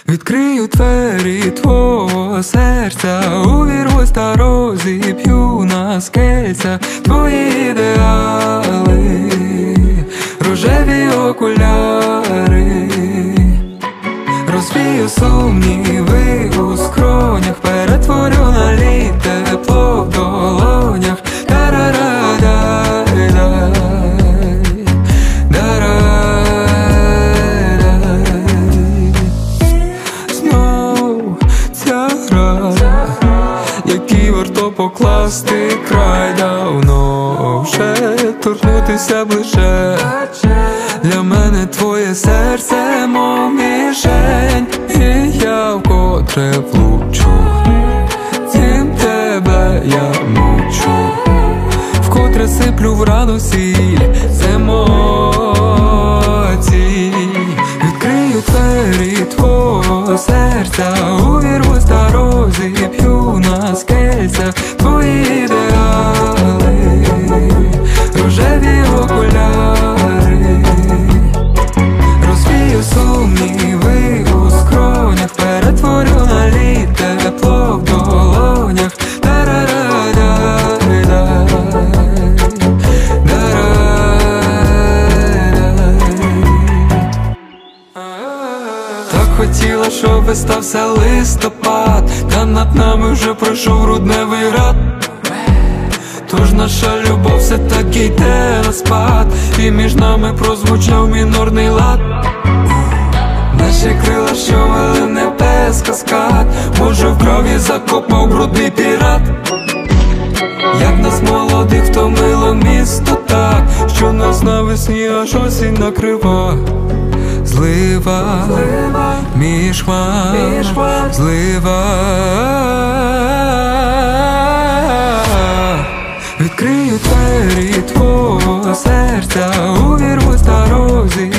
Відкрию двері твого серця, увірвусь та розіп'ю на скельця твої ідеали, рожеві окуляри, розвію сумніви у скронях, перетворю на лід тепло в долонях. Який варто покласти край, давно вже торкнутися ближе. Для мене твоє серце, мов мішень, і я вкотре влучу, тим тебе я мучу, вкотре сиплю в рану сіль з емоцій. Відкрию двері твого серця, увірвусь та розіп'ю на скельцях твої ідеали, рожеві окуляри, розвію сумніви у скронях, перетворю на лід тепло в долонях. Хотіла, щоб стався листопад, та над нами вже пройшов грудневий град. Тож наша любов все таки йде на спад, і між нами прозвучав мінорний лад. Наші крила, що вели небес каскад, може в крові закопав брудний пірат. Як нас молодих втомило місто так, що нас навесні аж осінь накрива. Злива, між хмар, злива. Відкрию двері твого серця, увірвусь та розіп'ю